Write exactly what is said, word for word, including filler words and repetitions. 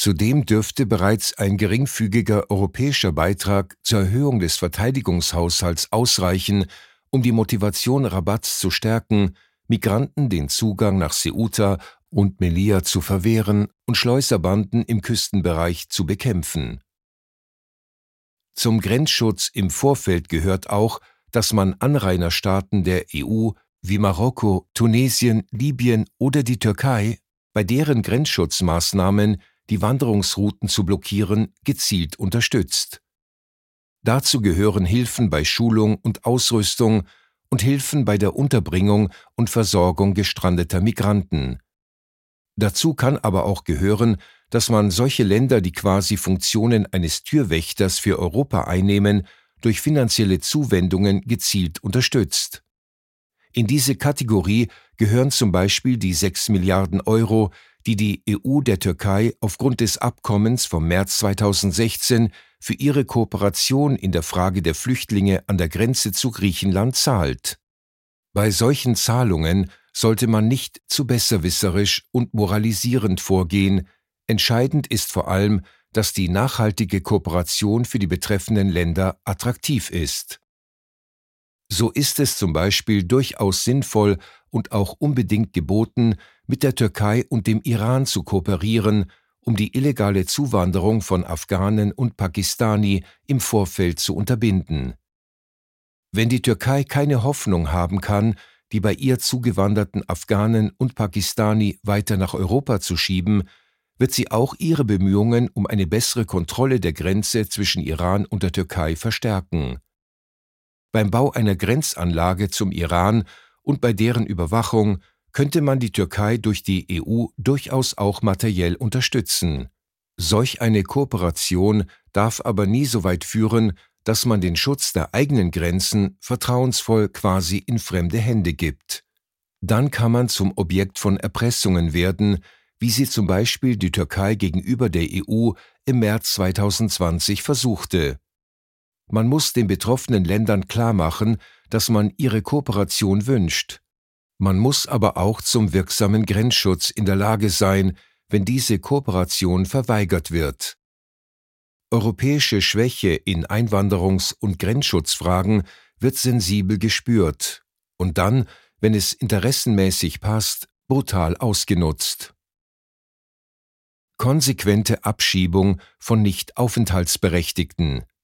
Zudem dürfte bereits ein geringfügiger europäischer Beitrag zur Erhöhung des Verteidigungshaushalts ausreichen, um die Motivation Rabats zu stärken, Migranten den Zugang nach Ceuta und Melilla zu verwehren und Schleuserbanden im Küstenbereich zu bekämpfen. Zum Grenzschutz im Vorfeld gehört auch, dass man Anrainerstaaten der E U wie Marokko, Tunesien, Libyen oder die Türkei, bei deren Grenzschutzmaßnahmen die Wanderungsrouten zu blockieren, gezielt unterstützt. Dazu gehören Hilfen bei Schulung und Ausrüstung und Hilfen bei der Unterbringung und Versorgung gestrandeter Migranten. Dazu kann aber auch gehören, dass man solche Länder, die quasi Funktionen eines Türwächters für Europa einnehmen, durch finanzielle Zuwendungen gezielt unterstützt. In diese Kategorie gehören zum Beispiel die sechs Milliarden Euro, die die E U der Türkei aufgrund des Abkommens vom März zweitausendsechzehn für ihre Kooperation in der Frage der Flüchtlinge an der Grenze zu Griechenland zahlt. Bei solchen Zahlungen sollte man nicht zu besserwisserisch und moralisierend vorgehen. Entscheidend ist vor allem, dass die nachhaltige Kooperation für die betreffenden Länder attraktiv ist. So ist es zum Beispiel durchaus sinnvoll und auch unbedingt geboten, mit der Türkei und dem Iran zu kooperieren, um die illegale Zuwanderung von Afghanen und Pakistani im Vorfeld zu unterbinden. Wenn die Türkei keine Hoffnung haben kann, die bei ihr zugewanderten Afghanen und Pakistani weiter nach Europa zu schieben, wird sie auch ihre Bemühungen um eine bessere Kontrolle der Grenze zwischen Iran und der Türkei verstärken. Beim Bau einer Grenzanlage zum Iran und bei deren Überwachung könnte man die Türkei durch die E U durchaus auch materiell unterstützen. Solch eine Kooperation darf aber nie so weit führen, dass man den Schutz der eigenen Grenzen vertrauensvoll quasi in fremde Hände gibt. Dann kann man zum Objekt von Erpressungen werden, wie sie zum Beispiel die Türkei gegenüber der E U im März zweitausendzwanzig versuchte. Man muss den betroffenen Ländern klarmachen, dass man ihre Kooperation wünscht. Man muss aber auch zum wirksamen Grenzschutz in der Lage sein, wenn diese Kooperation verweigert wird. Europäische Schwäche in Einwanderungs- und Grenzschutzfragen wird sensibel gespürt und dann, wenn es interessenmäßig passt, brutal ausgenutzt. Konsequente Abschiebung von Nicht-Aufenthaltsberechtigten.